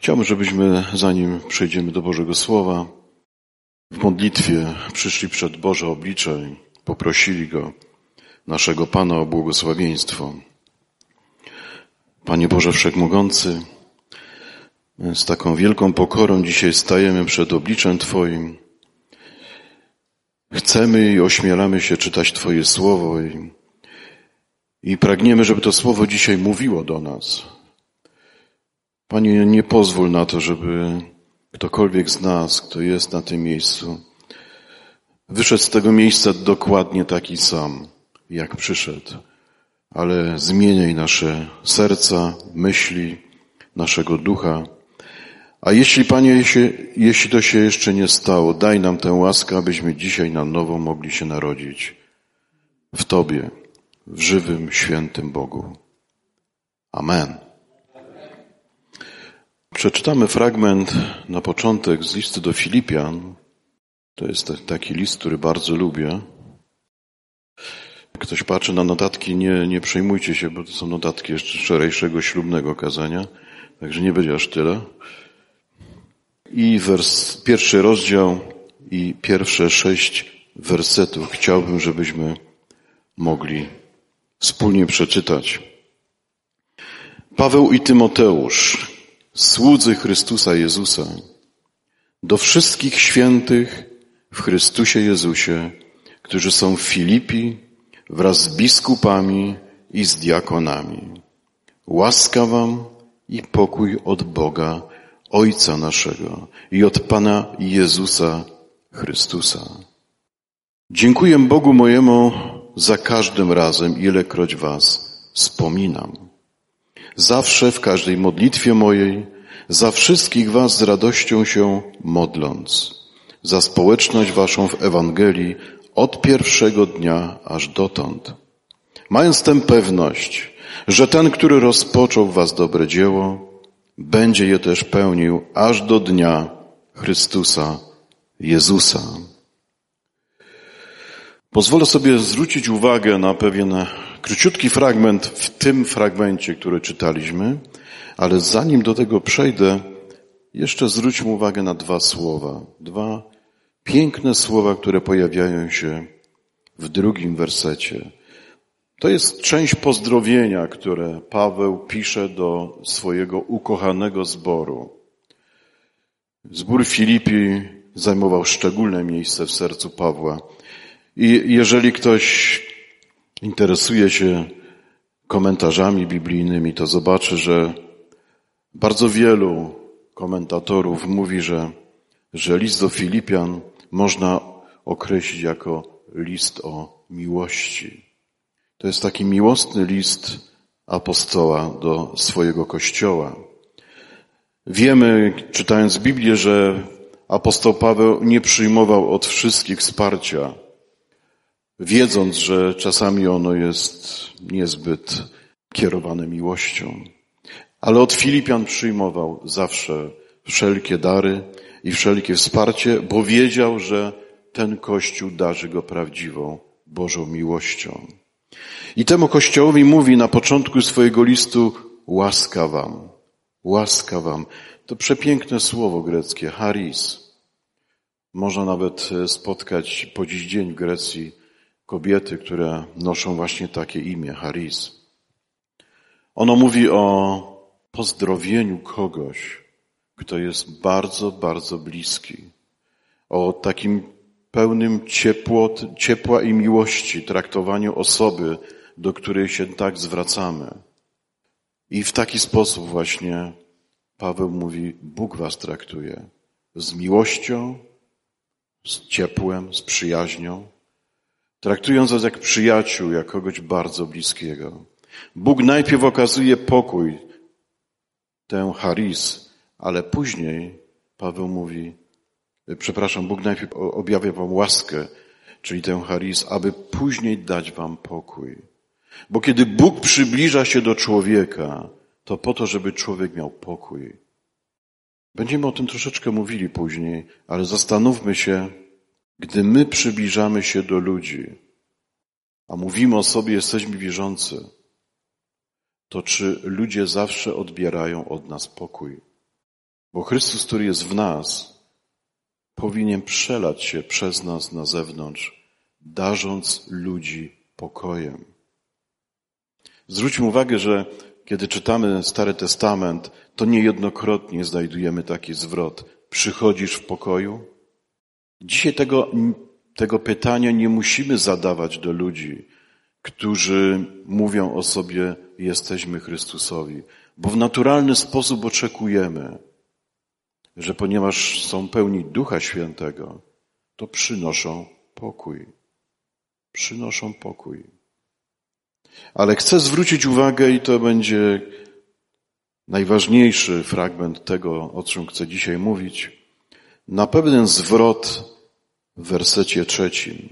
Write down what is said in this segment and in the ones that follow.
Chciałbym, żebyśmy, zanim przejdziemy do Bożego Słowa, w modlitwie przyszli przed Boże oblicze i poprosili Go, naszego Pana, o błogosławieństwo. Panie Boże Wszechmogący, z taką wielką pokorą dzisiaj stajemy przed obliczem Twoim. Chcemy i ośmielamy się czytać Twoje Słowo i pragniemy, żeby to Słowo dzisiaj mówiło do nas. Panie, nie pozwól na to, żeby ktokolwiek z nas, kto jest na tym miejscu, wyszedł z tego miejsca dokładnie taki sam, jak przyszedł. Ale zmieniaj nasze serca, myśli, naszego ducha. A jeśli, Panie, jeśli to się jeszcze nie stało, daj nam tę łaskę, abyśmy dzisiaj na nowo mogli się narodzić w Tobie, w żywym, świętym Bogu. Amen. Przeczytamy fragment na początek z listu do Filipian. To jest taki list, który bardzo lubię. Ktoś patrzy na notatki, nie przejmujcie się, bo to są notatki jeszcze wczorajszego ślubnego kazania, także nie będzie aż tyle. I pierwszy rozdział i pierwsze 6 wersetów chciałbym, żebyśmy mogli wspólnie przeczytać. Paweł i Tymoteusz, słudzy Chrystusa Jezusa, do wszystkich świętych w Chrystusie Jezusie, którzy są w Filipi, wraz z biskupami i z diakonami. Łaska wam i pokój od Boga, Ojca naszego i od Pana Jezusa Chrystusa. Dziękuję Bogu mojemu za każdym razem, ilekroć was wspominam. Zawsze w każdej modlitwie mojej, za wszystkich was z radością się modląc, za społeczność waszą w Ewangelii od pierwszego dnia aż dotąd. Mając tę pewność, że ten, który rozpoczął w was dobre dzieło, będzie je też pełnił aż do dnia Chrystusa Jezusa. Pozwolę sobie zwrócić uwagę na pewien króciutki fragment w tym fragmencie, który czytaliśmy, ale zanim do tego przejdę, jeszcze zwróćmy uwagę na 2 słowa. 2 piękne słowa, które pojawiają się w 2 wersecie. To jest część pozdrowienia, które Paweł pisze do swojego ukochanego zboru. Zbór Filipi zajmował szczególne miejsce w sercu Pawła. I jeżeli ktoś interesuje się komentarzami biblijnymi, to zobaczy, że bardzo wielu komentatorów mówi, że list do Filipian można określić jako list o miłości. To jest taki miłosny list apostoła do swojego Kościoła. Wiemy, czytając Biblię, że apostoł Paweł nie przyjmował od wszystkich wsparcia, wiedząc, że czasami ono jest niezbyt kierowane miłością. Ale od Filipian przyjmował zawsze wszelkie dary i wszelkie wsparcie, bo wiedział, że ten Kościół darzy go prawdziwą Bożą miłością. I temu Kościołowi mówi na początku swojego listu: łaska wam, łaska wam. To przepiękne słowo greckie, charis. Można nawet spotkać po dziś dzień w Grecji kobiety, które noszą właśnie takie imię, charis. Ono mówi o pozdrowieniu kogoś, kto jest bardzo, bardzo bliski. O takim pełnym ciepła i miłości, traktowaniu osoby, do której się tak zwracamy. I w taki sposób właśnie Paweł mówi: Bóg was traktuje z miłością, z ciepłem, z przyjaźnią, traktując was jak przyjaciół, jak kogoś bardzo bliskiego. Bóg najpierw okazuje pokój, tę charis, ale później Paweł mówi, Bóg najpierw objawia wam łaskę, czyli tę charis, aby później dać wam pokój. Bo kiedy Bóg przybliża się do człowieka, to po to, żeby człowiek miał pokój. Będziemy o tym troszeczkę mówili później, ale zastanówmy się, gdy my przybliżamy się do ludzi, a mówimy o sobie, jesteśmy wierzący, to czy ludzie zawsze odbierają od nas pokój? Bo Chrystus, który jest w nas, powinien przelać się przez nas na zewnątrz, darząc ludzi pokojem. Zwróćmy uwagę, że kiedy czytamy Stary Testament, to niejednokrotnie znajdujemy taki zwrot: przychodzisz w pokoju? Dzisiaj tego pytania nie musimy zadawać do ludzi, którzy mówią o sobie: jesteśmy Chrystusowi, bo w naturalny sposób oczekujemy, że ponieważ są pełni Ducha Świętego, to przynoszą pokój. Przynoszą pokój. Ale chcę zwrócić uwagę, i to będzie najważniejszy fragment tego, o czym chcę dzisiaj mówić, na pewien zwrot w wersecie 3.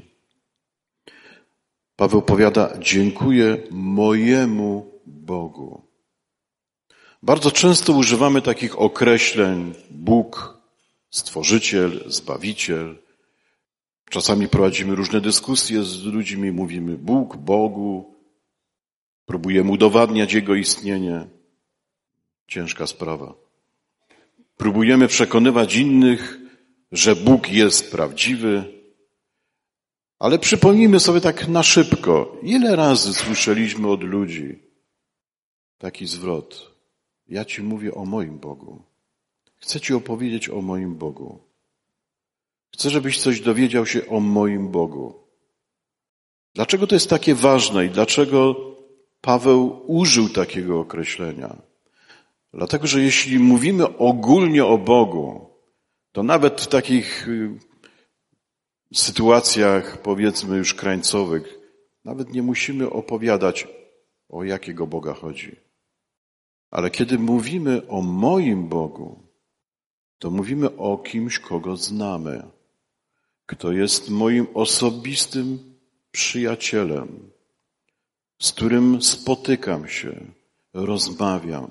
Paweł powiada: dziękuję mojemu Bogu. Bardzo często używamy takich określeń: Bóg, Stworzyciel, Zbawiciel. Czasami prowadzimy różne dyskusje z ludźmi, mówimy Bóg, Bogu. Próbujemy udowadniać Jego istnienie. Ciężka sprawa. Próbujemy przekonywać innych, że Bóg jest prawdziwy. Ale przypomnijmy sobie tak na szybko, ile razy słyszeliśmy od ludzi taki zwrot: ja Ci mówię o moim Bogu. Chcę Ci opowiedzieć o moim Bogu. Chcę, żebyś coś dowiedział się o moim Bogu. Dlaczego to jest takie ważne i dlaczego Paweł użył takiego określenia? Dlatego, że jeśli mówimy ogólnie o Bogu, to nawet w takich sytuacjach, powiedzmy już krańcowych, nawet nie musimy opowiadać, o jakiego Boga chodzi. Ale kiedy mówimy o moim Bogu, to mówimy o kimś, kogo znamy, kto jest moim osobistym przyjacielem, z którym spotykam się, rozmawiam,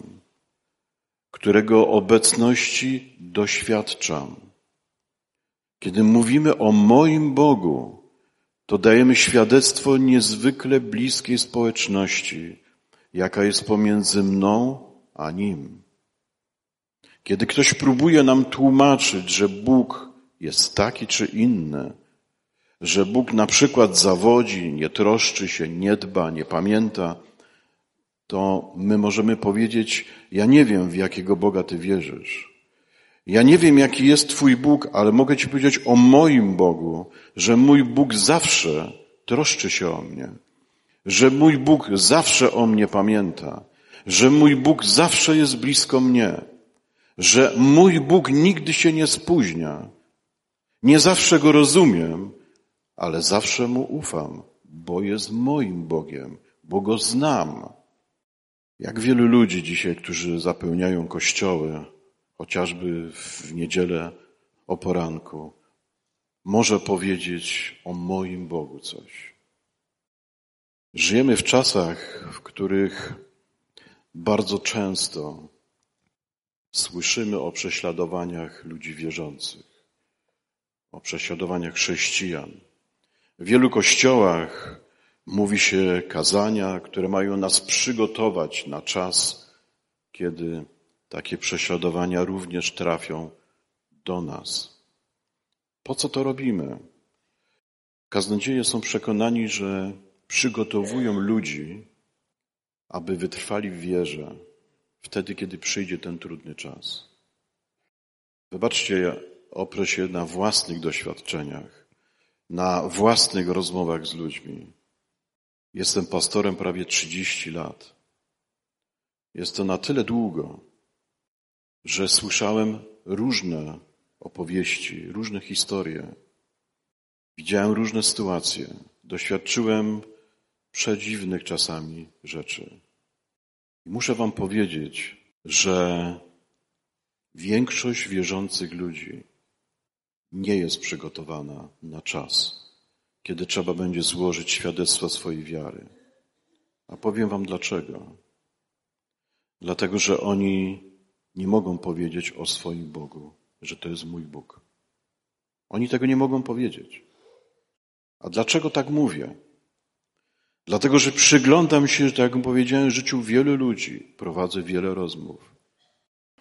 którego obecności doświadczam. Kiedy mówimy o moim Bogu, to dajemy świadectwo niezwykle bliskiej społeczności, jaka jest pomiędzy mną a Nim. Kiedy ktoś próbuje nam tłumaczyć, że Bóg jest taki czy inny, że Bóg na przykład zawodzi, nie troszczy się, nie dba, nie pamięta, to my możemy powiedzieć: ja nie wiem, w jakiego Boga Ty wierzysz. Ja nie wiem, jaki jest Twój Bóg, ale mogę Ci powiedzieć o moim Bogu, że mój Bóg zawsze troszczy się o mnie, że mój Bóg zawsze o mnie pamięta, że mój Bóg zawsze jest blisko mnie, że mój Bóg nigdy się nie spóźnia. Nie zawsze Go rozumiem, ale zawsze Mu ufam, bo jest moim Bogiem, bo Go znam. Jak wielu ludzi dzisiaj, którzy zapełniają kościoły, chociażby w niedzielę o poranku, może powiedzieć o moim Bogu coś. Żyjemy w czasach, w których bardzo często słyszymy o prześladowaniach ludzi wierzących, o prześladowaniach chrześcijan. W wielu kościołach mówi się kazania, które mają nas przygotować na czas, kiedy takie prześladowania również trafią do nas. Po co to robimy? Kaznodzieje są przekonani, że przygotowują ludzi, aby wytrwali w wierze wtedy, kiedy przyjdzie ten trudny czas. Wybaczcie, ja oprę się na własnych doświadczeniach, na własnych rozmowach z ludźmi. Jestem pastorem prawie 30 lat. Jest to na tyle długo, że słyszałem różne opowieści, różne historie. Widziałem różne sytuacje. Doświadczyłem przedziwnych czasami rzeczy. I muszę wam powiedzieć, że większość wierzących ludzi nie jest przygotowana na czas, kiedy trzeba będzie złożyć świadectwo swojej wiary. A powiem wam dlaczego. Dlatego, że oni nie mogą powiedzieć o swoim Bogu, że to jest mój Bóg. Oni tego nie mogą powiedzieć. A dlaczego tak mówię? Dlatego, że przyglądam się, tak jak powiedziałem, życiu wielu ludzi. Prowadzę wiele rozmów.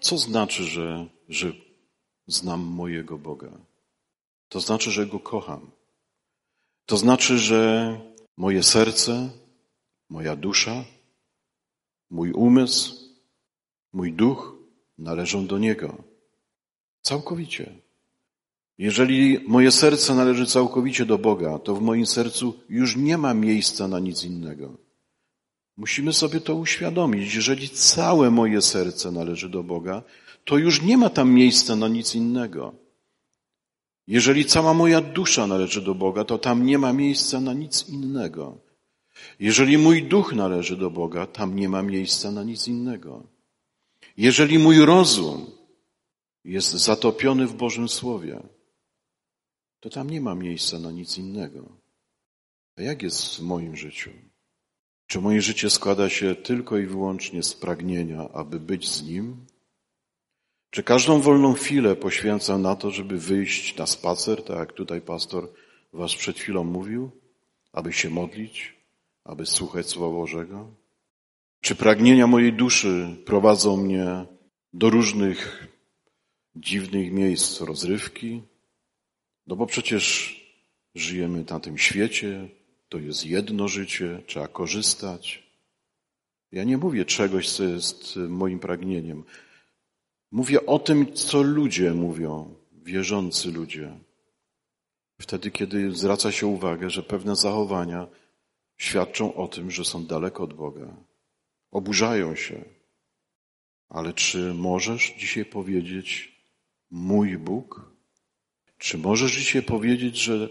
Co znaczy, że znam mojego Boga? To znaczy, że Go kocham. To znaczy, że moje serce, moja dusza, mój umysł, mój duch należą do Niego. Całkowicie. Jeżeli moje serce należy całkowicie do Boga, to w moim sercu już nie ma miejsca na nic innego. Musimy sobie to uświadomić. Jeżeli całe moje serce należy do Boga, to już nie ma tam miejsca na nic innego. Jeżeli cała moja dusza należy do Boga, to tam nie ma miejsca na nic innego. Jeżeli mój duch należy do Boga, tam nie ma miejsca na nic innego. Jeżeli mój rozum jest zatopiony w Bożym Słowie, to tam nie ma miejsca na nic innego. A jak jest w moim życiu? Czy moje życie składa się tylko i wyłącznie z pragnienia, aby być z Nim? Czy każdą wolną chwilę poświęcam na to, żeby wyjść na spacer, tak jak tutaj pastor was przed chwilą mówił, aby się modlić, aby słuchać Słowa Bożego? Czy pragnienia mojej duszy prowadzą mnie do różnych dziwnych miejsc rozrywki? No bo przecież żyjemy na tym świecie, to jest jedno życie, trzeba korzystać. Ja nie mówię czegoś, co jest moim pragnieniem. Mówię o tym, co ludzie mówią, wierzący ludzie. Wtedy, kiedy zwraca się uwagę, że pewne zachowania świadczą o tym, że są daleko od Boga. Oburzają się. Ale czy możesz dzisiaj powiedzieć mój Bóg? Czy możesz dzisiaj powiedzieć, że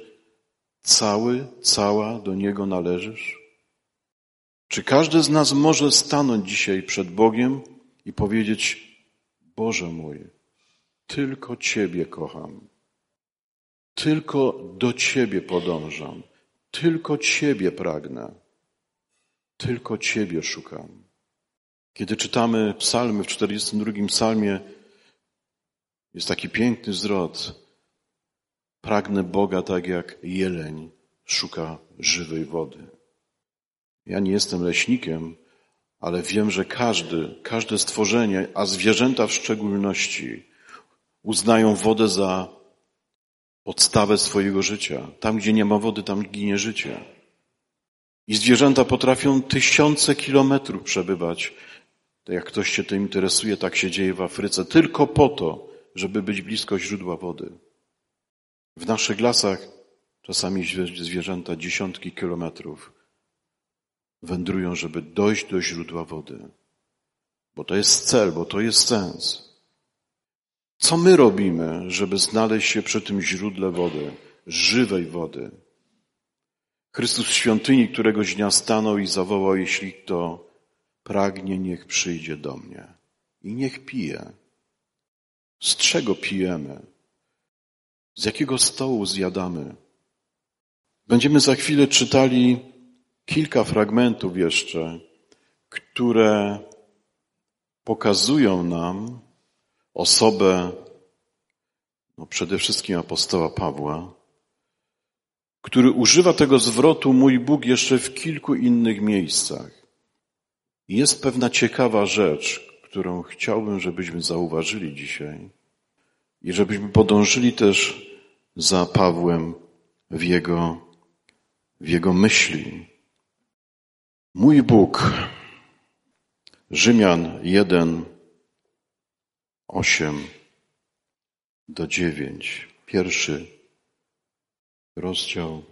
cała do Niego należysz? Czy każdy z nas może stanąć dzisiaj przed Bogiem i powiedzieć: Boże mój, tylko Ciebie kocham, tylko do Ciebie podążam, tylko Ciebie pragnę, tylko Ciebie szukam. Kiedy czytamy psalmy, w 42 psalmie jest taki piękny zwrot: pragnę Boga tak jak jeleń szuka żywej wody. Ja nie jestem leśnikiem, ale wiem, że każde stworzenie, a zwierzęta w szczególności, uznają wodę za podstawę swojego życia. Tam, gdzie nie ma wody, tam ginie życie. I zwierzęta potrafią 1000 kilometrów przebywać. To jak ktoś się tym interesuje, tak się dzieje w Afryce, tylko po to, żeby być blisko źródła wody. W naszych lasach czasami zwierzęta dziesiątki kilometrów wędrują, żeby dojść do źródła wody. Bo to jest cel, bo to jest sens. Co my robimy, żeby znaleźć się przy tym źródle wody, żywej wody? Chrystus w świątyni któregoś dnia stanął i zawołał: jeśli kto pragnie, niech przyjdzie do mnie i niech pije. Z czego pijemy? Z jakiego stołu zjadamy? Będziemy za chwilę czytali kilka fragmentów jeszcze, które pokazują nam osobę, przede wszystkim apostoła Pawła, który używa tego zwrotu mój Bóg jeszcze w kilku innych miejscach. Jest pewna ciekawa rzecz, którą chciałbym, żebyśmy zauważyli dzisiaj i żebyśmy podążyli też za Pawłem w jego myśli. Mój Bóg. Rzymian 1, 8-9. Pierwszy rozdział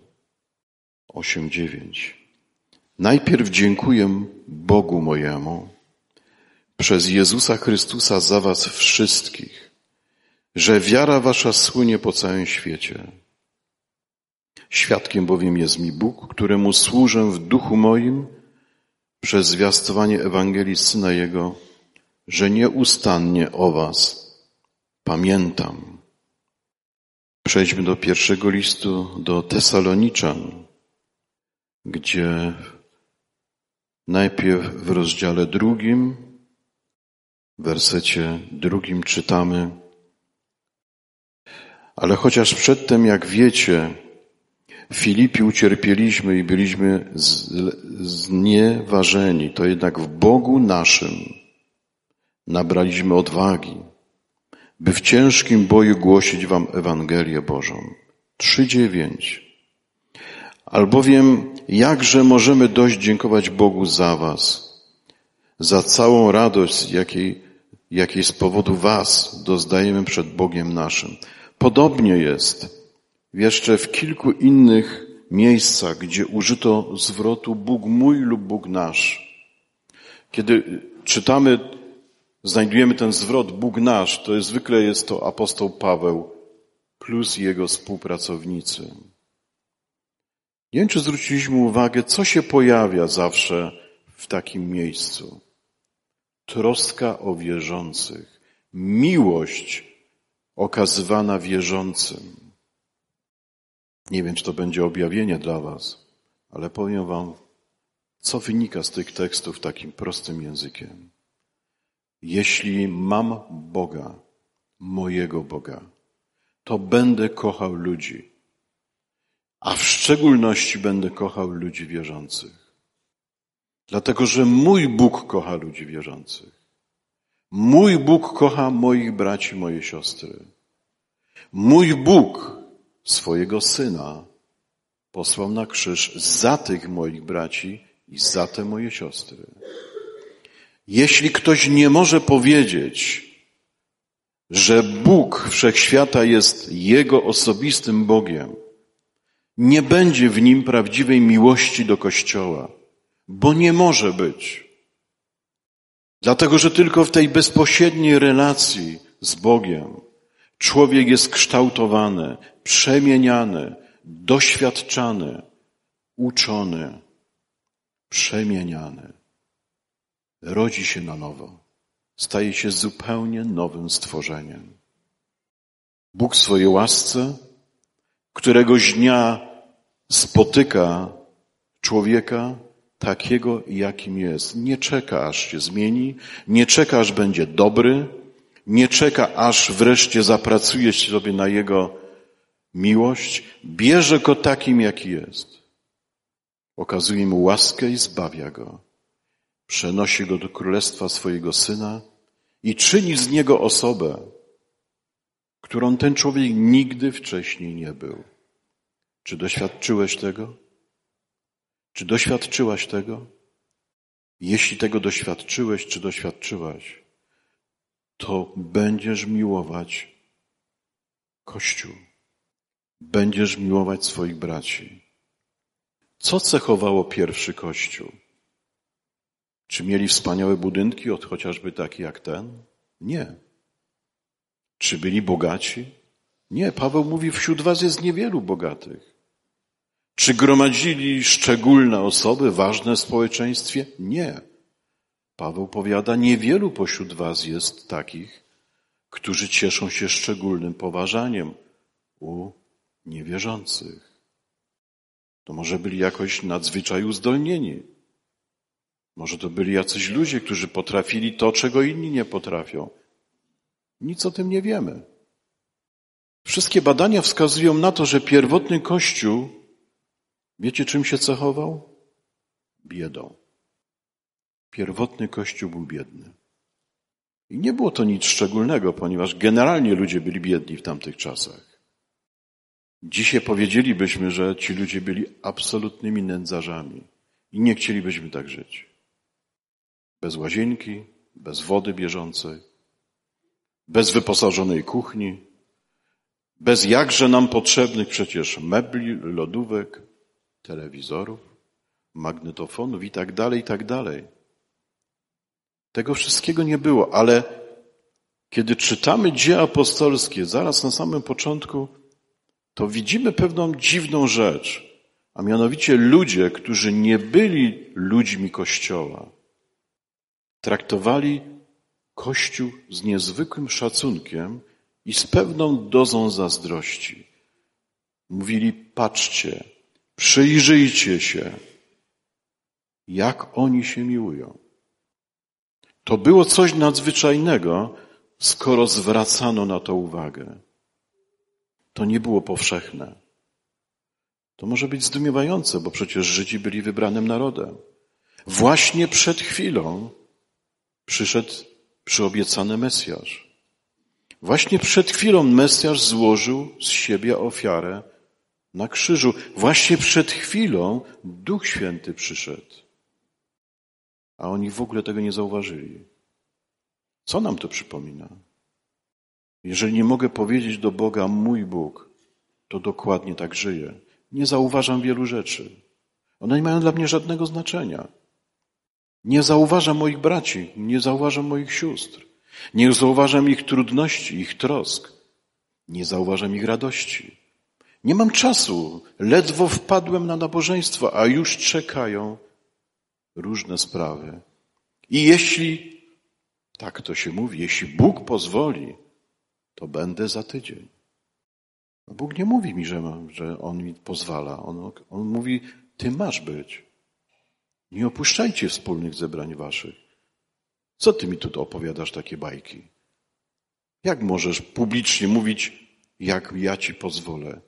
8-9. Najpierw dziękuję Bogu mojemu przez Jezusa Chrystusa za was wszystkich, że wiara wasza słynie po całym świecie. Świadkiem bowiem jest mi Bóg, któremu służę w duchu moim przez zwiastowanie Ewangelii Syna Jego, że nieustannie o was pamiętam. Przejdźmy do pierwszego listu do Tesaloniczan, gdzie najpierw w rozdziale 2, w wersecie 2 czytamy: ale chociaż przedtem, jak wiecie, w Filipi ucierpieliśmy i byliśmy znieważeni, to jednak w Bogu naszym nabraliśmy odwagi, by w ciężkim boju głosić wam Ewangelię Bożą. 3:9. Albowiem jakże możemy dość dziękować Bogu za was, za całą radość, jakiej z powodu was doznajemy przed Bogiem naszym. Podobnie jest jeszcze w kilku innych miejscach, gdzie użyto zwrotu Bóg mój lub Bóg nasz. Kiedy czytamy, znajdujemy ten zwrot Bóg nasz, to zwykle jest to apostoł Paweł plus jego współpracownicy. Nie wiem, czy zwróciliśmy uwagę, co się pojawia zawsze w takim miejscu. Troska o wierzących, miłość okazywana wierzącym. Nie wiem, czy to będzie objawienie dla was, ale powiem wam, co wynika z tych tekstów takim prostym językiem. Jeśli mam Boga, mojego Boga, to będę kochał ludzi, a w szczególności będę kochał ludzi wierzących. Dlatego, że mój Bóg kocha ludzi wierzących. Mój Bóg kocha moich braci, moje siostry. Mój Bóg swojego Syna posłał na krzyż za tych moich braci i za te moje siostry. Jeśli ktoś nie może powiedzieć, że Bóg Wszechświata jest Jego osobistym Bogiem, nie będzie w nim prawdziwej miłości do Kościoła, bo nie może być. Dlatego, że tylko w tej bezpośredniej relacji z Bogiem człowiek jest kształtowany, przemieniany, doświadczany, uczony, przemieniany. Rodzi się na nowo. Staje się zupełnie nowym stworzeniem. Bóg w swojej łasce któregoś dnia spotyka człowieka takiego, jakim jest. Nie czeka, aż się zmieni, nie czeka, aż będzie dobry, nie czeka, aż wreszcie zapracuje sobie na jego miłość. Bierze go takim, jaki jest. Okazuje mu łaskę i zbawia go. Przenosi go do królestwa swojego Syna i czyni z niego osobę, którą ten człowiek nigdy wcześniej nie był. Czy doświadczyłeś tego? Czy doświadczyłaś tego? Jeśli tego doświadczyłeś, czy doświadczyłaś, to będziesz miłować Kościół. Będziesz miłować swoich braci. Co cechowało pierwszy Kościół? Czy mieli wspaniałe budynki, chociażby takie jak ten? Nie. Czy byli bogaci? Nie. Paweł mówi, wśród was jest niewielu bogatych. Czy gromadzili szczególne osoby, ważne w społeczeństwie? Nie. Paweł powiada, niewielu pośród was jest takich, którzy cieszą się szczególnym poważaniem u niewierzących. To może byli jakoś nadzwyczaj uzdolnieni. Może to byli jacyś ludzie, którzy potrafili to, czego inni nie potrafią. Nic o tym nie wiemy. Wszystkie badania wskazują na to, że pierwotny Kościół, wiecie czym się cechował? Biedą. Pierwotny Kościół był biedny. I nie było to nic szczególnego, ponieważ generalnie ludzie byli biedni w tamtych czasach. Dzisiaj powiedzielibyśmy, że ci ludzie byli absolutnymi nędzarzami i nie chcielibyśmy tak żyć. Bez łazienki, bez wody bieżącej, bez wyposażonej kuchni, bez jakże nam potrzebnych przecież mebli, lodówek, telewizorów, magnetofonów i tak dalej, i tak dalej. Tego wszystkiego nie było, ale kiedy czytamy Dzieje apostolskie, zaraz na samym początku, to widzimy pewną dziwną rzecz, a mianowicie ludzie, którzy nie byli ludźmi Kościoła, traktowali Kościół z niezwykłym szacunkiem i z pewną dozą zazdrości. Mówili, patrzcie, przyjrzyjcie się, jak oni się miłują. To było coś nadzwyczajnego, skoro zwracano na to uwagę. To nie było powszechne. To może być zdumiewające, bo przecież Żydzi byli wybranym narodem. Właśnie przed chwilą przyobiecany Mesjasz. Właśnie przed chwilą Mesjasz złożył z siebie ofiarę na krzyżu. Właśnie przed chwilą Duch Święty przyszedł. A oni w ogóle tego nie zauważyli. Co nam to przypomina? Jeżeli nie mogę powiedzieć do Boga, mój Bóg, to dokładnie tak żyję. Nie zauważam wielu rzeczy. One nie mają dla mnie żadnego znaczenia. Nie zauważam moich braci, nie zauważam moich sióstr. Nie zauważam ich trudności, ich trosk. Nie zauważam ich radości. Nie mam czasu. Ledwo wpadłem na nabożeństwo, a już czekają różne sprawy. I jeśli, tak to się mówi, jeśli Bóg pozwoli, to będę za tydzień. Bóg nie mówi mi, że On mi pozwala. On mówi, ty masz być. Nie opuszczajcie wspólnych zebrań waszych. Co ty mi tu opowiadasz takie bajki? Jak możesz publicznie mówić, jak ja ci pozwolę?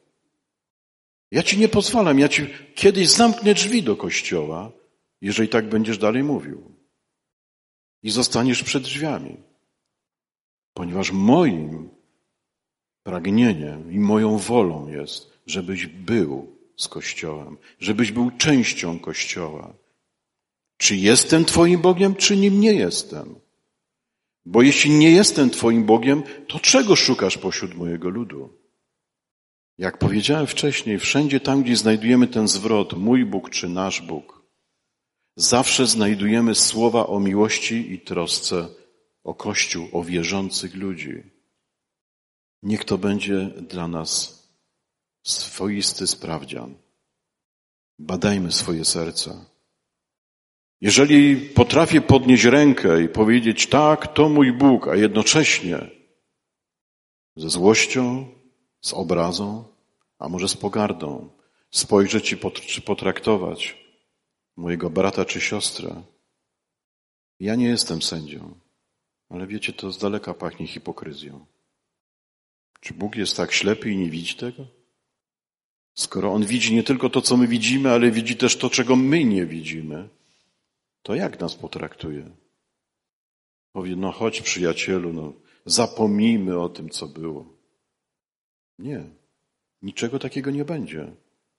Ja ci nie pozwalam, ja ci kiedyś zamknę drzwi do kościoła, jeżeli tak będziesz dalej mówił. I zostaniesz przed drzwiami. Ponieważ moim pragnieniem i moją wolą jest, żebyś był z Kościołem, żebyś był częścią Kościoła. Czy jestem Twoim Bogiem, czy nim nie jestem? Bo jeśli nie jestem Twoim Bogiem, to czego szukasz pośród mojego ludu? Jak powiedziałem wcześniej, wszędzie tam, gdzie znajdujemy ten zwrot, mój Bóg czy nasz Bóg, zawsze znajdujemy słowa o miłości i trosce o Kościół, o wierzących ludzi. Niech to będzie dla nas swoisty sprawdzian. Badajmy swoje serca. Jeżeli potrafię podnieść rękę i powiedzieć, tak, to mój Bóg, a jednocześnie ze złością, z obrazą, a może z pogardą, spojrzeć czy potraktować mojego brata czy siostrę. Ja nie jestem sędzią, ale wiecie, to z daleka pachnie hipokryzją. Czy Bóg jest tak ślepy i nie widzi tego? Skoro On widzi nie tylko to, co my widzimy, ale widzi też to, czego my nie widzimy, to jak nas potraktuje? Powie, no chodź przyjacielu, zapomnijmy o tym, co było. Nie, niczego takiego nie będzie.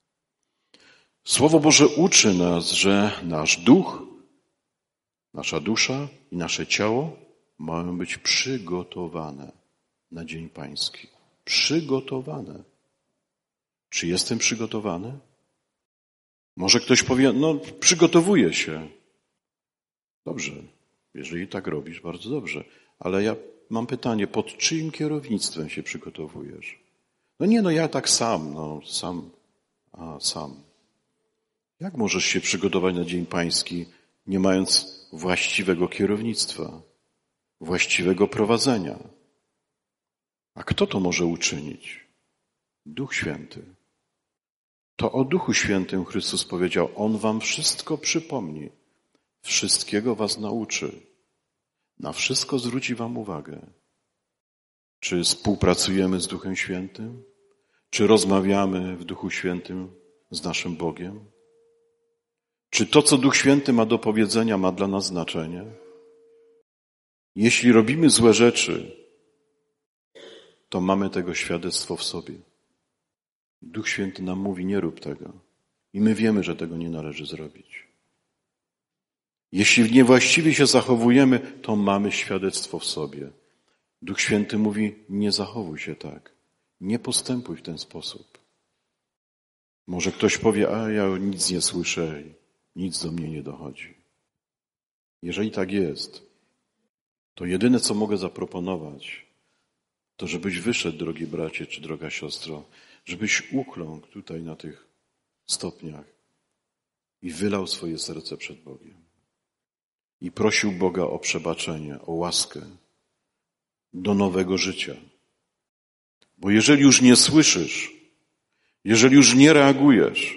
Słowo Boże uczy nas, że nasz duch, nasza dusza i nasze ciało mają być przygotowane na Dzień Pański. Przygotowane. Czy jestem przygotowany? Może ktoś powie, przygotowuję się. Dobrze, jeżeli tak robisz, bardzo dobrze. Ale ja mam pytanie, pod czyim kierownictwem się przygotowujesz? Ja tak sam, sam. Jak możesz się przygotować na Dzień Pański, nie mając właściwego kierownictwa, właściwego prowadzenia? A kto to może uczynić? Duch Święty. To o Duchu Świętym Chrystus powiedział, On wam wszystko przypomni, wszystkiego was nauczy, na wszystko zwróci wam uwagę. Czy współpracujemy z Duchem Świętym? Czy rozmawiamy w Duchu Świętym z naszym Bogiem? Czy to, co Duch Święty ma do powiedzenia, ma dla nas znaczenie? Jeśli robimy złe rzeczy, to mamy tego świadectwo w sobie. Duch Święty nam mówi, nie rób tego. I my wiemy, że tego nie należy zrobić. Jeśli niewłaściwie się zachowujemy, to mamy świadectwo w sobie. Duch Święty mówi, nie zachowuj się tak. Nie postępuj w ten sposób. Może ktoś powie, a ja nic nie słyszę, nic do mnie nie dochodzi. Jeżeli tak jest, to jedyne, co mogę zaproponować, to żebyś wyszedł, drogi bracie czy droga siostro, żebyś ukląkł tutaj na tych stopniach i wylał swoje serce przed Bogiem. I prosił Boga o przebaczenie, o łaskę do nowego życia. Bo jeżeli już nie słyszysz, jeżeli już nie reagujesz,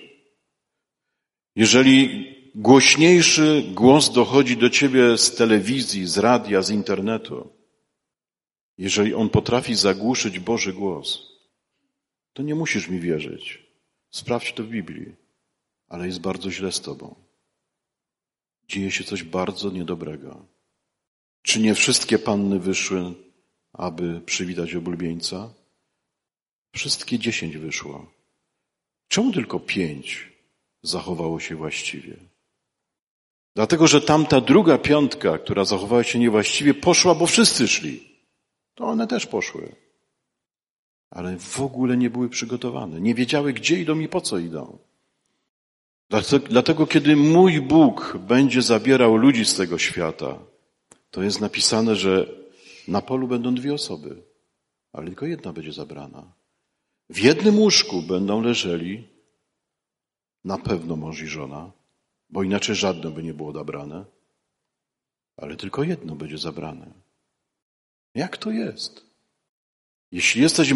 jeżeli głośniejszy głos dochodzi do ciebie z telewizji, z radia, z internetu, jeżeli on potrafi zagłuszyć Boży głos, to nie musisz mi wierzyć. Sprawdź to w Biblii, ale jest bardzo źle z tobą. Dzieje się coś bardzo niedobrego. Czy nie wszystkie panny wyszły, aby przywitać oblubieńca? Wszystkie 10 wyszło. Czemu tylko 5 zachowało się właściwie? Dlatego, że tamta druga 5, która zachowała się niewłaściwie, poszła, bo wszyscy szli. To one też poszły. Ale w ogóle nie były przygotowane. Nie wiedziały, gdzie idą i po co idą. Dlatego, kiedy mój Bóg będzie zabierał ludzi z tego świata, to jest napisane, że na polu będą 2 osoby, ale tylko jedna będzie zabrana. W jednym łóżku będą leżeli na pewno mąż i żona, bo inaczej żadne by nie było zabrane, ale tylko jedno będzie zabrane. Jak to jest? Jeśli jesteś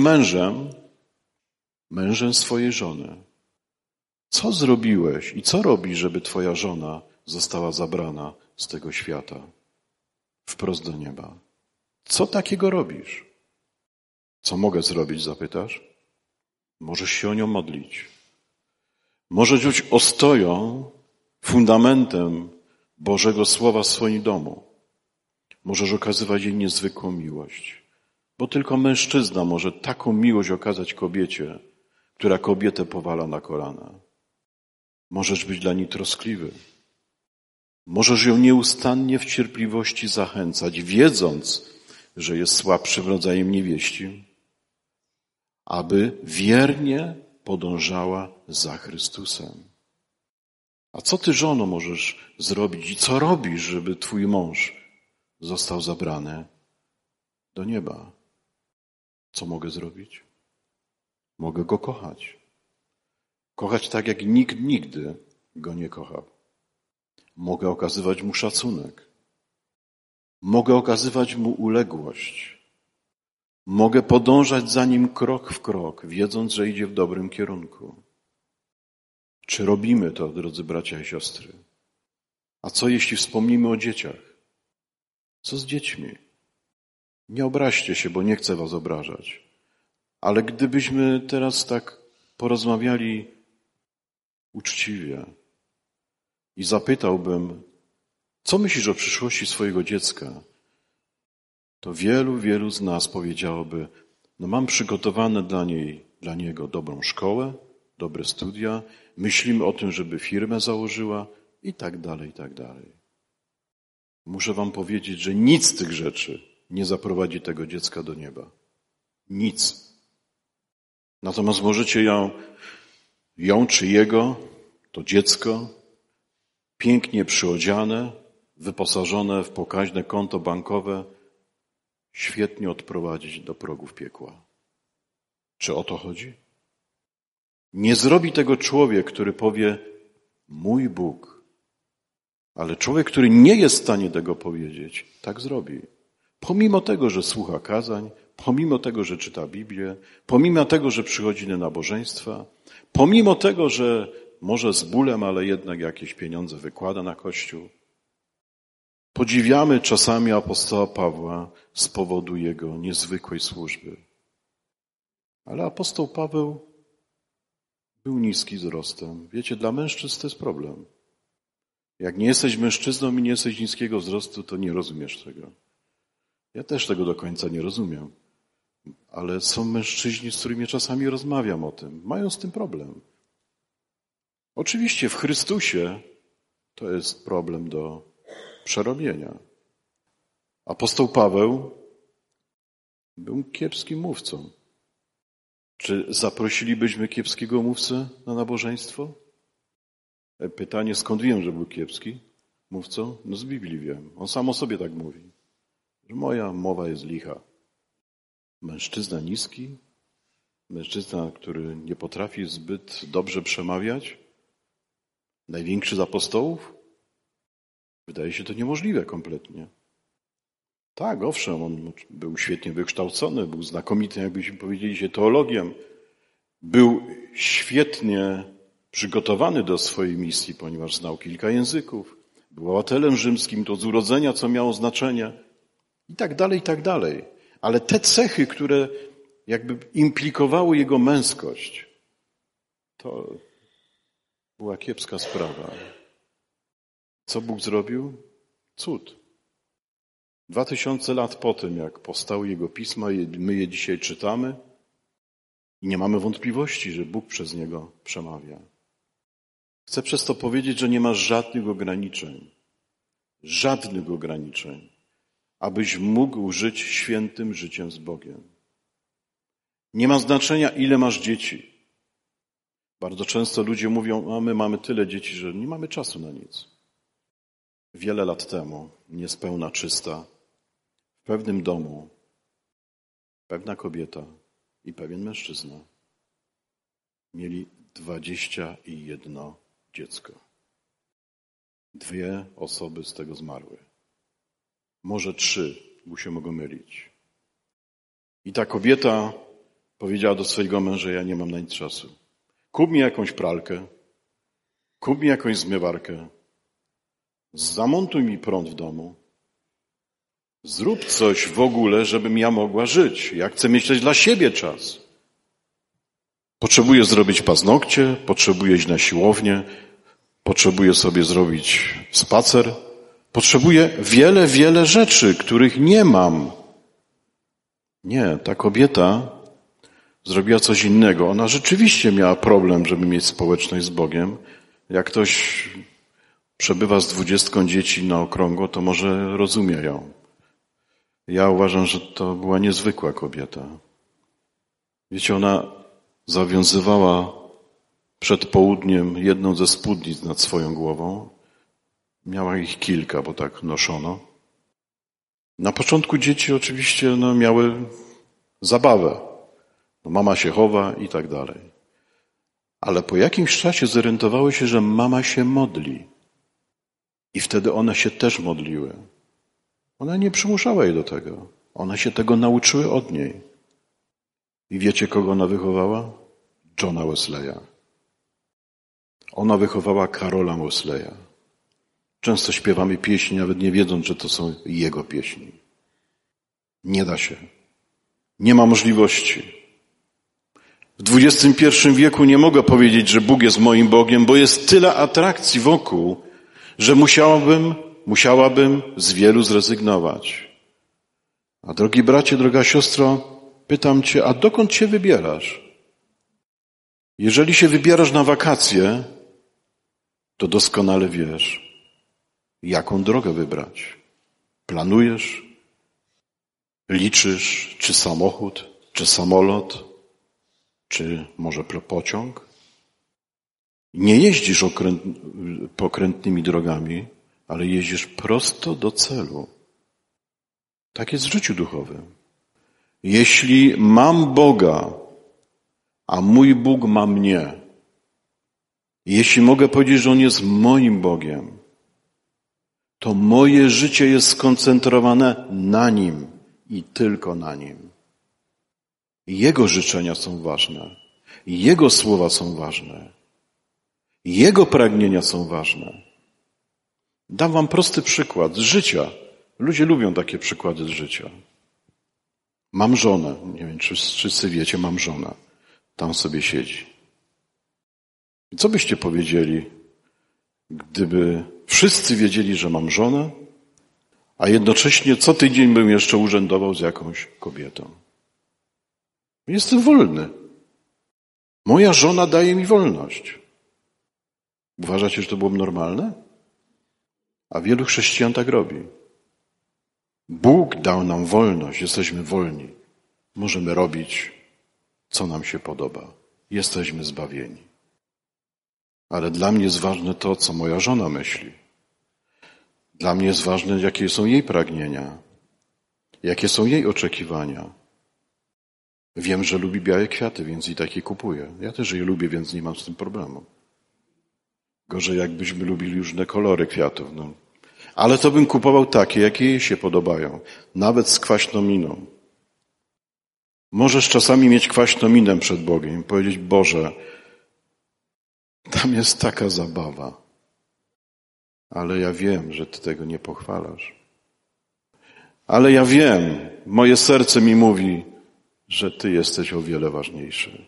mężem swojej żony, co zrobiłeś i co robisz, żeby twoja żona została zabrana z tego świata wprost do nieba? Co takiego robisz? Co mogę zrobić, zapytasz? Możesz się o nią modlić. Możesz być ostoją, fundamentem Bożego Słowa w swoim domu. Możesz okazywać jej niezwykłą miłość. Bo tylko mężczyzna może taką miłość okazać kobiecie, która kobietę powala na kolana. Możesz być dla niej troskliwy. Możesz ją nieustannie w cierpliwości zachęcać, wiedząc, że jest słabszym rodzajem niewieści, aby wiernie podążała za Chrystusem. A co ty, żono, możesz zrobić i co robisz, żeby twój mąż został zabrany do nieba? Co mogę zrobić? Mogę go kochać. Kochać tak, jak nikt nigdy go nie kochał. Mogę okazywać mu szacunek. Mogę okazywać mu uległość. Mogę podążać za nim krok w krok, wiedząc, że idzie w dobrym kierunku. Czy robimy to, drodzy bracia i siostry? A co jeśli wspomnimy o dzieciach? Co z dziećmi? Nie obraźcie się, bo nie chcę was obrażać. Ale gdybyśmy teraz tak porozmawiali uczciwie i zapytałbym, co myślisz o przyszłości swojego dziecka, to wielu z nas powiedziałoby, mam przygotowane dla niego dobrą szkołę, dobre studia, myślimy o tym, żeby firmę założyła i tak dalej, i tak dalej. Muszę wam powiedzieć, że nic z tych rzeczy nie zaprowadzi tego dziecka do nieba. Nic. Natomiast możecie ją czy jego, to dziecko, pięknie przyodziane, wyposażone w pokaźne konto bankowe, świetnie odprowadzić do progów piekła. Czy o to chodzi? Nie zrobi tego człowiek, który powie, mój Bóg. Ale człowiek, który nie jest w stanie tego powiedzieć, tak zrobi. Pomimo tego, że słucha kazań, pomimo tego, że czyta Biblię, pomimo tego, że przychodzi na nabożeństwa, pomimo tego, że może z bólem, ale jednak jakieś pieniądze wykłada na Kościół. Podziwiamy czasami apostoła Pawła z powodu jego niezwykłej służby. Ale apostoł Paweł był niski wzrostem. Wiecie, dla mężczyzn to jest problem. Jak nie jesteś mężczyzną i nie jesteś niskiego wzrostu, to nie rozumiesz tego. Ja też tego do końca nie rozumiem. Ale są mężczyźni, z którymi czasami rozmawiam o tym. Mają z tym problem. Oczywiście w Chrystusie to jest problem do przerobienia. Apostoł Paweł był kiepskim mówcą. Czy zaprosilibyśmy kiepskiego mówcę na nabożeństwo? Pytanie, skąd wiem, że był kiepski mówcą? Z Biblii wiem. On sam o sobie tak mówi, że moja mowa jest licha. Mężczyzna niski, mężczyzna, który nie potrafi zbyt dobrze przemawiać, największy z apostołów? Wydaje się to niemożliwe kompletnie. Tak, owszem, on był świetnie wykształcony, był znakomitym, jakbyśmy powiedzieli się, teologiem. Był świetnie przygotowany do swojej misji, ponieważ znał kilka języków. Był obywatelem rzymskim, to z urodzenia, co miało znaczenie. I tak dalej, i tak dalej. Ale te cechy, które jakby implikowały jego męskość, to była kiepska sprawa. Co Bóg zrobił? Cud. 2000 lat po tym, jak powstały Jego pisma, my je dzisiaj czytamy i nie mamy wątpliwości, że Bóg przez niego przemawia. Chcę przez to powiedzieć, że nie ma żadnych ograniczeń, abyś mógł żyć świętym życiem z Bogiem. Nie ma znaczenia, ile masz dzieci. Bardzo często ludzie mówią, a my mamy tyle dzieci, że nie mamy czasu na nic. Wiele lat temu, niespełna 300, w pewnym domu pewna kobieta i pewien mężczyzna mieli 21 dziecko. 2 osoby z tego zmarły. Może 3, bo się mogą mylić. I ta kobieta powiedziała do swojego męża, ja nie mam na nic czasu. Kup mi jakąś pralkę, kup mi jakąś zmywarkę, zamontuj mi prąd w domu, zrób coś w ogóle, żebym ja mogła żyć. Ja chcę mieć też dla siebie czas. Potrzebuję zrobić paznokcie, potrzebuję iść na siłownię, potrzebuję sobie zrobić spacer, potrzebuję wiele rzeczy, których nie mam. Nie, ta kobieta zrobiła coś innego. Ona rzeczywiście miała problem, żeby mieć społeczność z Bogiem. Jak ktoś przebywa z 20 dzieci na okrągło, to może rozumie ją. Ja uważam, że to była niezwykła kobieta. Wiecie, ona zawiązywała przed południem jedną ze spódnic nad swoją głową. Miała ich kilka, bo tak noszono. Na początku dzieci oczywiście miały zabawę. Mama się chowa i tak dalej. Ale po jakimś czasie zorientowały się, że mama się modli. I wtedy one się też modliły. Ona nie przymuszała jej do tego. One się tego nauczyły od niej. I wiecie, kogo ona wychowała? Johna Wesleya. Ona wychowała Karola Wesleya. Często śpiewamy pieśni, nawet nie wiedząc, że to są jego pieśni. Nie da się. Nie ma możliwości. W XXI wieku nie mogę powiedzieć, że Bóg jest moim Bogiem, bo jest tyle atrakcji wokół, że musiałabym z wielu zrezygnować. A drogi bracie, droga siostro, pytam cię, a dokąd się wybierasz? Jeżeli się wybierasz na wakacje, to doskonale wiesz, jaką drogę wybrać. Planujesz, liczysz, czy samochód, czy samolot, czy może pociąg. Nie jeździsz pokrętnymi drogami, ale jeździsz prosto do celu. Tak jest w życiu duchowym. Jeśli mam Boga, a mój Bóg ma mnie, jeśli mogę powiedzieć, że On jest moim Bogiem, to moje życie jest skoncentrowane na Nim i tylko na Nim. Jego życzenia są ważne, Jego słowa są ważne, Jego pragnienia są ważne. Dam wam prosty przykład z życia. Ludzie lubią takie przykłady z życia. Mam żonę, nie wiem, czy wszyscy wiecie, mam żonę. Tam sobie siedzi. I co byście powiedzieli, gdyby wszyscy wiedzieli, że mam żonę, a jednocześnie co tydzień bym jeszcze urzędował z jakąś kobietą? Jestem wolny. Moja żona daje mi wolność. Uważacie, że to byłoby normalne? A wielu chrześcijan tak robi. Bóg dał nam wolność, jesteśmy wolni. Możemy robić, co nam się podoba. Jesteśmy zbawieni. Ale dla mnie jest ważne to, co moja żona myśli. Dla mnie jest ważne, jakie są jej pragnienia, jakie są jej oczekiwania. Wiem, że lubi białe kwiaty, więc i takie kupuję. Ja też je lubię, więc nie mam z tym problemu. Gorzej, jakbyśmy lubili różne kolory kwiatów. Ale to bym kupował takie, jakie jej się podobają. Nawet z kwaśną miną. Możesz czasami mieć kwaśną minę przed Bogiem i powiedzieć, Boże, tam jest taka zabawa. Ale ja wiem, że Ty tego nie pochwalasz. Ale ja wiem, moje serce mi mówi, że Ty jesteś o wiele ważniejszy.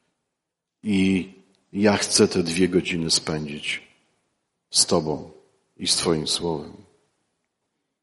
I ja chcę te 2 godziny spędzić z Tobą i z Twoim Słowem.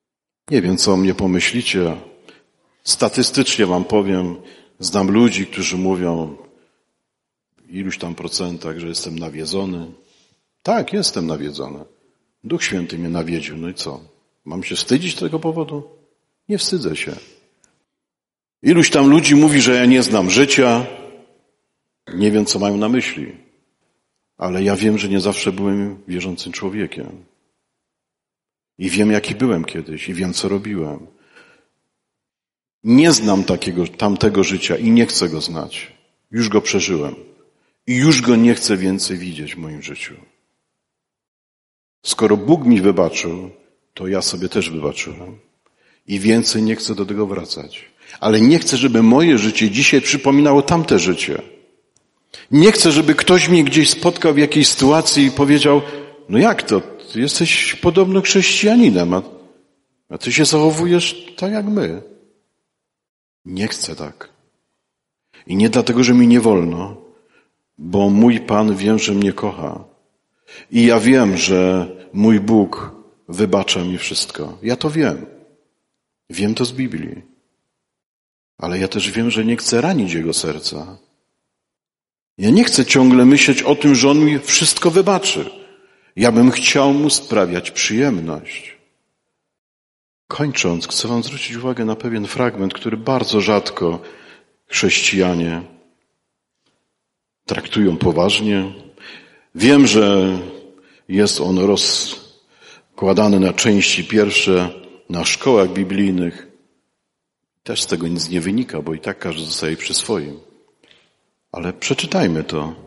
Nie wiem, co o mnie pomyślicie. Statystycznie wam powiem, znam ludzi, którzy mówią iluś tam procentach, że jestem nawiedzony. Tak, jestem nawiedzony. Duch Święty mnie nawiedził. No i co? Mam się wstydzić z tego powodu? Nie wstydzę się. Iluś tam ludzi mówi, że ja nie znam życia. Nie wiem, co mają na myśli. Ale ja wiem, że nie zawsze byłem wierzącym człowiekiem. I wiem, jaki byłem kiedyś. I wiem, co robiłem. Nie znam tamtego życia i nie chcę go znać. Już go przeżyłem. I już go nie chcę więcej widzieć w moim życiu. Skoro Bóg mi wybaczył, to ja sobie też wybaczyłem. I więcej nie chcę do tego wracać. Ale nie chcę, żeby moje życie dzisiaj przypominało tamte życie. Nie chcę, żeby ktoś mnie gdzieś spotkał w jakiejś sytuacji i powiedział, no jak to? Ty jesteś podobno chrześcijaninem, a ty się zachowujesz tak jak my. Nie chcę tak. I nie dlatego, że mi nie wolno, bo mój Pan wiem, że mnie kocha. I ja wiem, że mój Bóg wybacza mi wszystko. Ja to wiem. Wiem to z Biblii. Ale ja też wiem, że nie chcę ranić Jego serca. Ja nie chcę ciągle myśleć o tym, że On mi wszystko wybaczy. Ja bym chciał Mu sprawiać przyjemność. Kończąc, chcę wam zwrócić uwagę na pewien fragment, który bardzo rzadko chrześcijanie traktują poważnie. Wiem, że jest on rozkładany na części pierwsze na szkołach biblijnych. Też z tego nic nie wynika, bo i tak każdy zostaje przy swoim. Ale przeczytajmy to.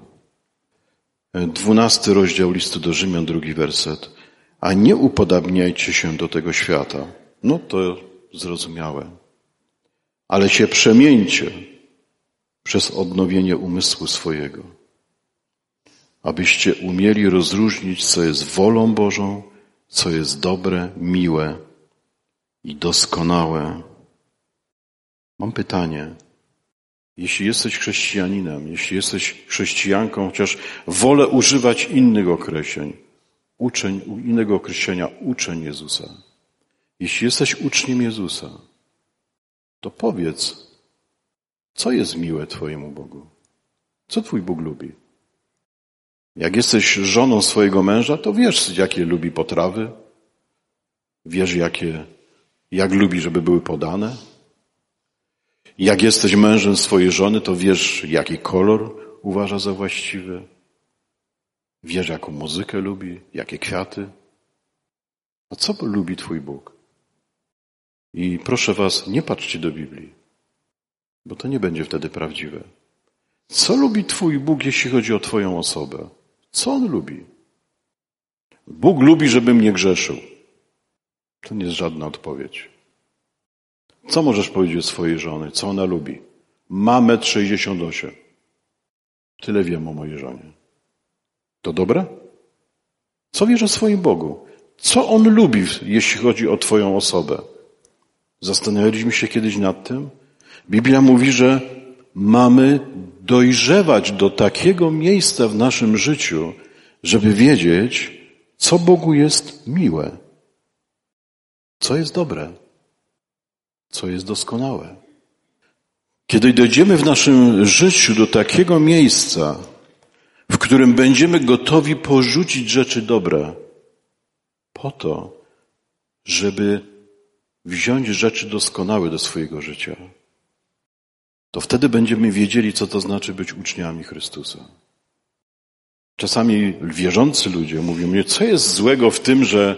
12 rozdział listu do Rzymian, 2 werset. A nie upodabniajcie się do tego świata. No to zrozumiałe. Ale się przemieńcie przez odnowienie umysłu swojego, abyście umieli rozróżnić, co jest wolą Bożą, co jest dobre, miłe i doskonałe. Mam pytanie. Jeśli jesteś chrześcijaninem, jeśli jesteś chrześcijanką, chociaż wolę używać innych określeń, innego określenia, uczeń Jezusa. Jeśli jesteś uczniem Jezusa, to powiedz, co jest miłe Twojemu Bogu? Co Twój Bóg lubi? Jak jesteś żoną swojego męża, to wiesz, jakie lubi potrawy, wiesz, jak lubi, żeby były podane. Jak jesteś mężem swojej żony, to wiesz, jaki kolor uważa za właściwy. Wiesz, jaką muzykę lubi, jakie kwiaty. A co lubi Twój Bóg? I proszę was, nie patrzcie do Biblii, bo to nie będzie wtedy prawdziwe. Co lubi Twój Bóg, jeśli chodzi o Twoją osobę? Co On lubi? Bóg lubi, żebym nie grzeszył. To nie jest żadna odpowiedź. Co możesz powiedzieć o swojej żony? Co ona lubi? Ma 1,68 m. Tyle wiem o mojej żonie. To dobre? Co wiesz o swoim Bogu? Co On lubi, jeśli chodzi o Twoją osobę? Zastanawialiśmy się kiedyś nad tym. Biblia mówi, że mamy dojrzewać do takiego miejsca w naszym życiu, żeby wiedzieć, co Bogu jest miłe, co jest dobre, co jest doskonałe. Kiedy dojdziemy w naszym życiu do takiego miejsca, w którym będziemy gotowi porzucić rzeczy dobre, po to, żeby wziąć rzeczy doskonałe do swojego życia, to wtedy będziemy wiedzieli, co to znaczy być uczniami Chrystusa. Czasami wierzący ludzie mówią mnie, co jest złego w tym, że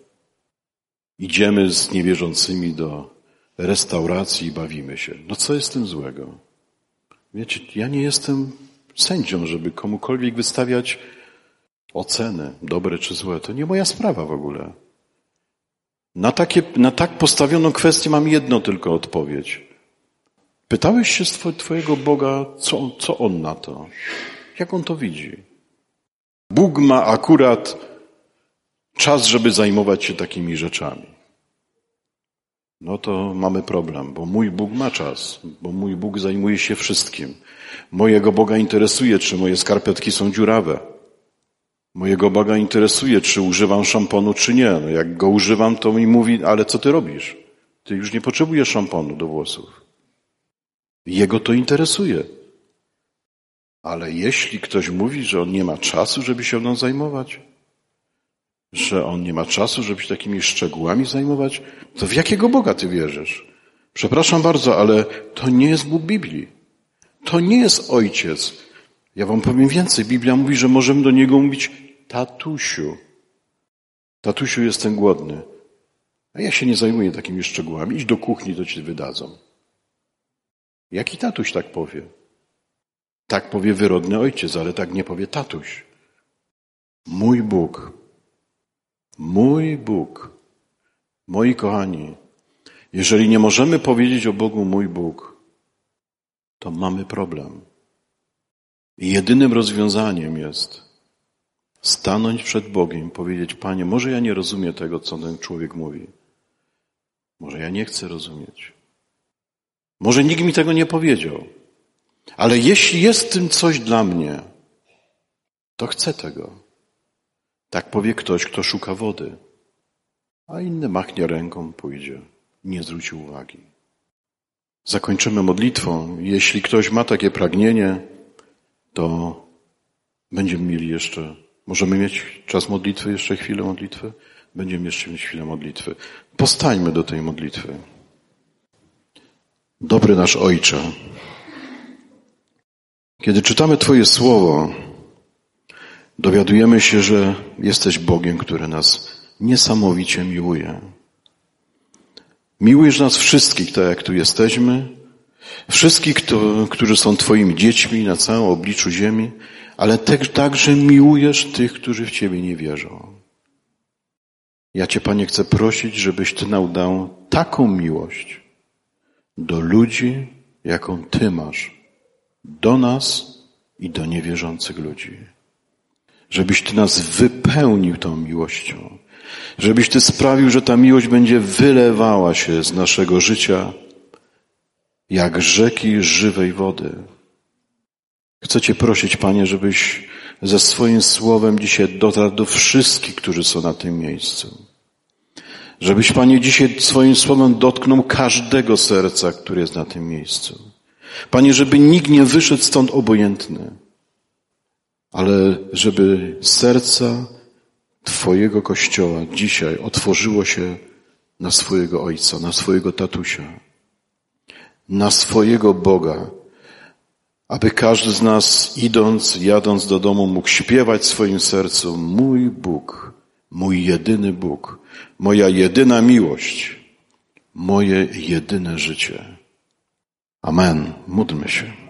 idziemy z niewierzącymi do restauracji i bawimy się. No co jest w tym złego? Wiecie, ja nie jestem sędzią, żeby komukolwiek wystawiać oceny, dobre czy złe. To nie moja sprawa w ogóle. Na tak postawioną kwestię mam jedną tylko odpowiedź. Pytałeś się Twojego Boga, co On na to? Jak On to widzi? Bóg ma akurat czas, żeby zajmować się takimi rzeczami. No to mamy problem, bo mój Bóg ma czas, bo mój Bóg zajmuje się wszystkim. Mojego Boga interesuje, czy moje skarpetki są dziurawe. Mojego Boga interesuje, czy używam szamponu, czy nie. No jak go używam, to mi mówi, ale co ty robisz? Ty już nie potrzebujesz szamponu do włosów. Jego to interesuje. Ale jeśli ktoś mówi, że on nie ma czasu, żeby się mną zajmować, że on nie ma czasu, żeby się takimi szczegółami zajmować, to w jakiego Boga ty wierzysz? Przepraszam bardzo, ale to nie jest Bóg Biblii. To nie jest Ojciec. Ja wam powiem więcej. Biblia mówi, że możemy do Niego mówić tatusiu. Tatusiu, jestem głodny. A ja się nie zajmuję takimi szczegółami. Idź do kuchni, to ci wydadzą. Jaki tatuś tak powie? Tak powie wyrodny ojciec, ale tak nie powie tatuś. Mój Bóg. Mój Bóg. Moi kochani, jeżeli nie możemy powiedzieć o Bogu mój Bóg, to mamy problem. I jedynym rozwiązaniem jest stanąć przed Bogiem i powiedzieć: Panie, może ja nie rozumiem tego, co ten człowiek mówi. Może ja nie chcę rozumieć. Może nikt mi tego nie powiedział. Ale jeśli jest w tym coś dla mnie, to chcę tego. Tak powie ktoś, kto szuka wody. A inny machnie ręką, pójdzie. Nie zwróci uwagi. Zakończymy modlitwą. Jeśli ktoś ma takie pragnienie, to będziemy mieli jeszcze, możemy mieć czas modlitwy, jeszcze chwilę modlitwy? Będziemy jeszcze mieć chwilę modlitwy. Postańmy do tej modlitwy. Dobry nasz Ojcze, kiedy czytamy Twoje słowo, dowiadujemy się, że jesteś Bogiem, który nas niesamowicie miłuje. Miłujesz nas wszystkich, tak jak tu jesteśmy, wszystkich, którzy są Twoimi dziećmi na całym obliczu ziemi, ale także miłujesz tych, którzy w Ciebie nie wierzą. Ja Cię, Panie, chcę prosić, żebyś Ty nam dał taką miłość do ludzi, jaką Ty masz, do nas i do niewierzących ludzi. Żebyś Ty nas wypełnił tą miłością. Żebyś Ty sprawił, że ta miłość będzie wylewała się z naszego życia jak rzeki żywej wody. Chcę Cię prosić, Panie, żebyś ze swoim słowem dzisiaj dotarł do wszystkich, którzy są na tym miejscu. Żebyś, Panie, dzisiaj swoim słowem dotknął każdego serca, które jest na tym miejscu. Panie, żeby nikt nie wyszedł stąd obojętny, ale żeby serca Twojego Kościoła dzisiaj otworzyło się na swojego Ojca, na swojego tatusia, na swojego Boga, aby każdy z nas jadąc do domu mógł śpiewać w swoim sercu: mój Bóg, mój jedyny Bóg, moja jedyna miłość, moje jedyne życie. Amen. Módlmy się.